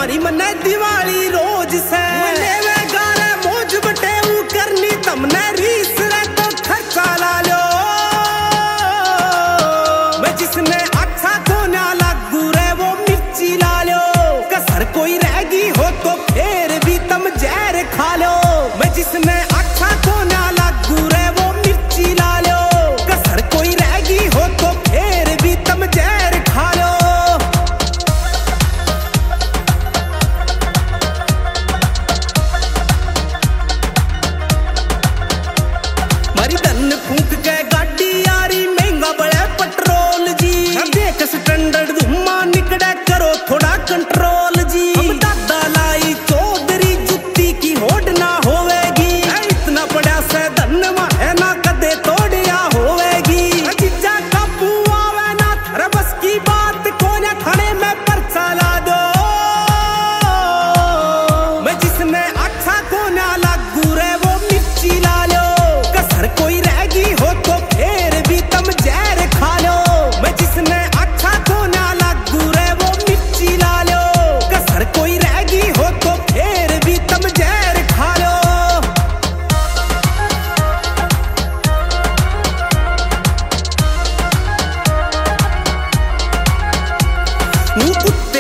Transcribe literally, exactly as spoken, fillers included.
मारी मन्ने दिवाली रोज से लेवे गारे मौज बटे ऊ करनी तमने रीस रे तो खर्चा ला लो। मैं जिसने अच्छा को ना लागू रे वो मिर्ची ला लो। कसर कोई रहेगी हो तो फिर भी तम जहर खा लो। मैं जिसने अच्छा को ना लागू रे वो मिर्ची ला लो। कसर कोई रहेगी हो तो फिर भी तम जहर खा लो। मारी धन फूंक के गाड़ी यारी महंगा बड़े पेट्रोल जी। देख स्टैंडर्ड धुम्मा निकड़े करो थोड़ा कंट्रोल जी। हम दादा लाई चौधरी जुत्ती की होड़ ना होवेगी। इतना बड़ा से धन है ना कदे तोड़िया होवेगी। जीजा काबू आवे ना थारे बस की बात को ना थाने में पर्चा ला दो। मैं जिसने अच्छा को ना लागू रे वो मिर्ची ला लो। कसर कोई रहेगी हो तो फिर भी तम जहर खा लो। मैं जिसने अच्छा को ना लागू रे वो मिर्ची ला लो। कसर कोई रहेगी हो तो फिर भी तम जहर खा लो। ऊ